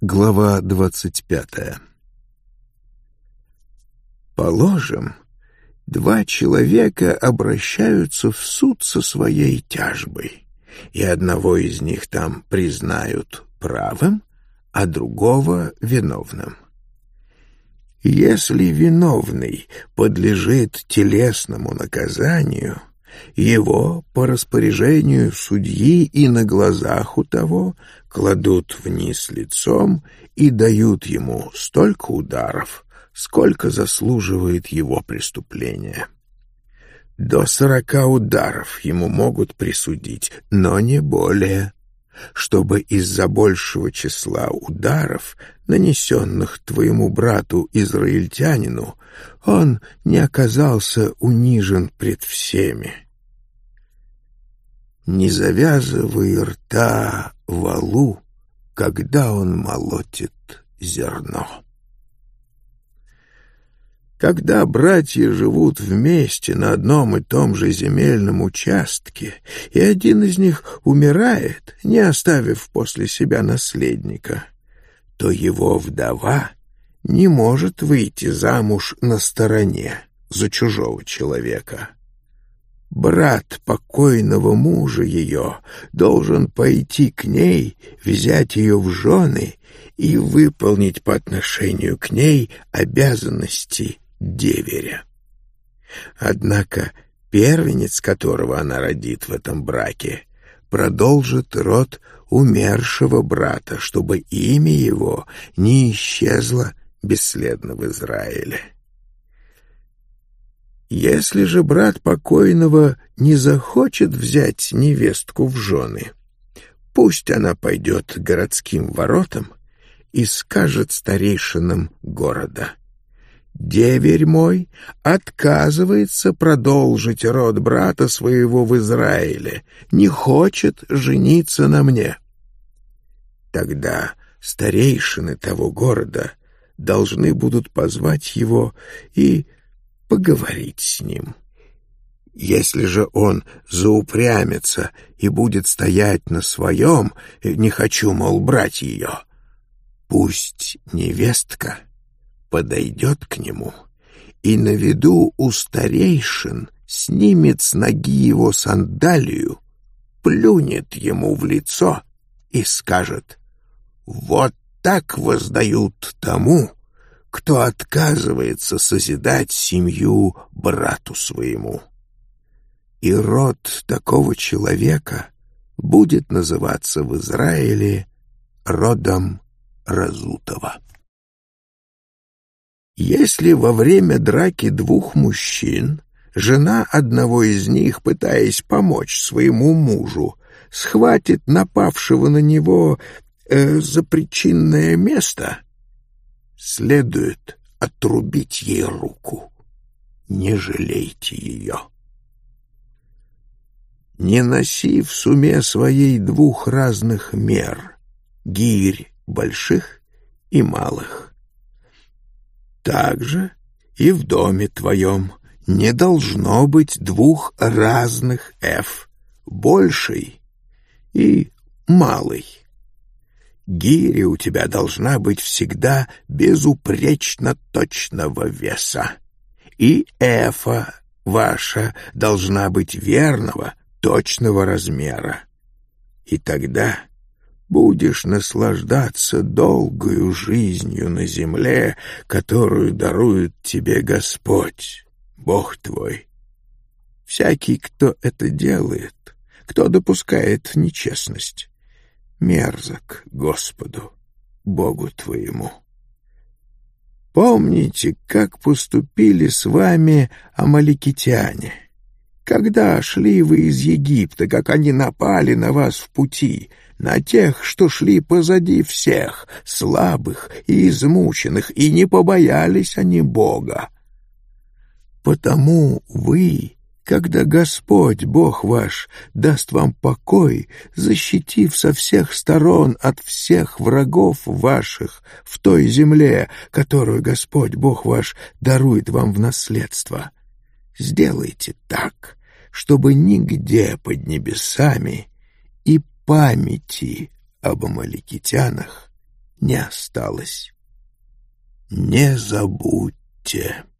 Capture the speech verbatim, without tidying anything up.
Глава двадцать пятая. Положим, два человека обращаются в суд со своей тяжбой, и одного из них там признают правым, а другого виновным. Если виновный подлежит телесному наказанию, его по распоряжению судьи и на глазах у того кладут вниз лицом и дают ему столько ударов, сколько заслуживает его преступление. До сорока ударов ему могут присудить, но не более, чтобы из-за большего числа ударов, нанесенных твоему брату-израильтянину, он не оказался унижен пред всеми. Не завязывай рта волу, когда он молотит зерно. Когда братья живут вместе на одном и том же земельном участке, и один из них умирает, не оставив после себя наследника, то его вдова не может выйти замуж на стороне за чужого человека. Брат покойного мужа ее должен пойти к ней, взять ее в жены и выполнить по отношению к ней обязанности деверя. Однако первенец, которого она родит в этом браке, продолжит род умершего брата, чтобы имя его не исчезло бесследно в Израиле. Если же брат покойного не захочет взять невестку в жены, пусть она пойдет к городским воротам и скажет старейшинам города: «Деверь мой отказывается продолжить род брата своего в Израиле, не хочет жениться на мне». Тогда старейшины того города должны будут позвать его и поговорить с ним. Если же он заупрямится и будет стоять на своем, не хочу, мол, брать ее, пусть невестка подойдет к нему и на виду у старейшин снимет с ноги его сандалию, плюнет ему в лицо и скажет: «Вот так воздают тому, кто отказывается созидать семью брату своему». И род такого человека будет называться в Израиле родом разутого. Если во время драки двух мужчин жена одного из них, пытаясь помочь своему мужу, схватит напавшего на него э, за причинное место, следует отрубить ей руку. Не жалейте ее. Не носи в суме своей двух разных мер, гирь больших и малых. Также и в доме твоем не должно быть двух разных эф, большей и малой. Гиря у тебя должна быть всегда безупречно точного веса, и эфа ваша должна быть верного, точного размера. И тогда будешь наслаждаться долгою жизнью на земле, которую дарует тебе Господь, Бог твой. Всякий, кто это делает, кто допускает нечестность, мерзок Господу, Богу твоему. Помните, как поступили с вами амаликитяне, когда шли вы из Египта, как они напали на вас в пути, на тех, что шли позади всех, слабых и измученных, и не побоялись они Бога. Потому вы, когда Господь, Бог ваш, даст вам покой, защитив со всех сторон от всех врагов ваших в той земле, которую Господь, Бог ваш, дарует вам в наследство, сделайте так, чтобы нигде под небесами и памяти об амаликитянах не осталось. Не забудьте.